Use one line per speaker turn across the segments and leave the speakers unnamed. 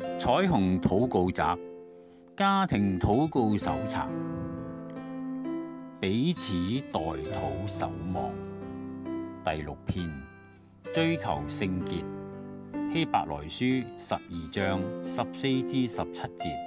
彩虹禱告集家庭禱告手冊，彼此代禱守望。第6篇，追求聖潔。希伯來書12章14至17節。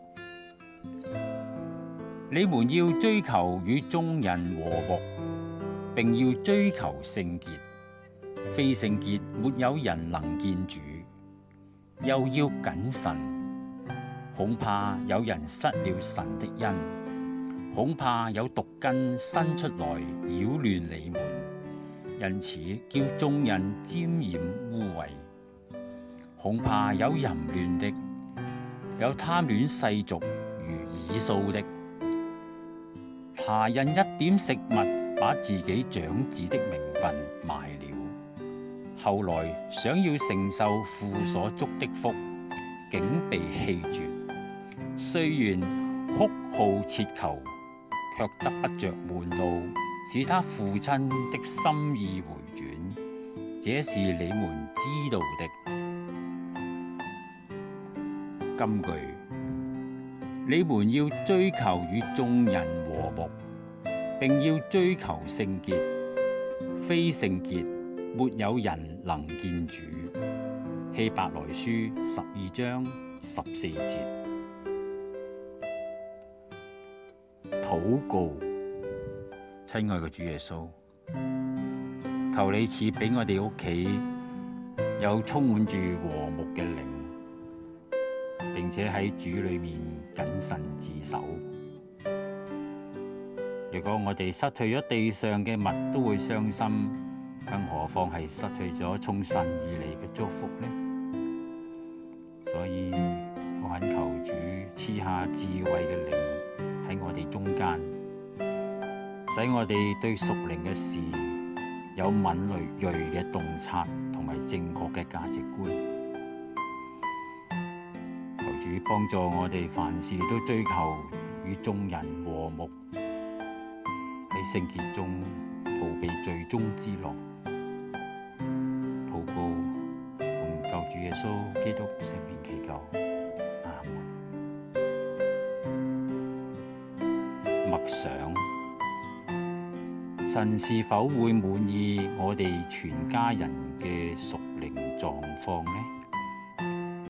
你們要追求與眾人和睦，並要追求聖潔。非聖潔，沒有人能見主。又要謹慎，恐怕有人失了神的恩，恐怕有毒根生出來擾亂你們，因此叫眾人沾染污穢。恐怕有淫亂的，有貪戀世俗如以掃的，他因一點食物把自己長子的名分賣了。後來想要承受父所祝的福，竟被棄絕。雖然哭號切求，卻得不着門路，使他父親的心意回轉。這是你們知道的。金句：你們要追求與眾人和睦，並要追求聖潔。非聖潔，沒有人能見主。希伯來書12章14節。禱告。親愛嘅主耶穌，求你賜俾我哋屋企有充滿住和睦嘅靈，並且喺主裏面謹慎自守。如果我哋失去咗地上嘅物都會傷心，更何況係失去咗從神而嚟嘅祝福呢？所以我懇求主賜下智慧嘅靈喺我哋中間，使我哋對屬靈嘅事有敏銳嘅洞察同埋正確嘅價值觀。求主幫助我哋凡事都追求與眾人和睦，喺聖潔中逃避罪中之樂。禱告奉救主耶穌基督聖名祈求，阿門。默想：神是否會滿意我哋全家人嘅屬靈狀況呢？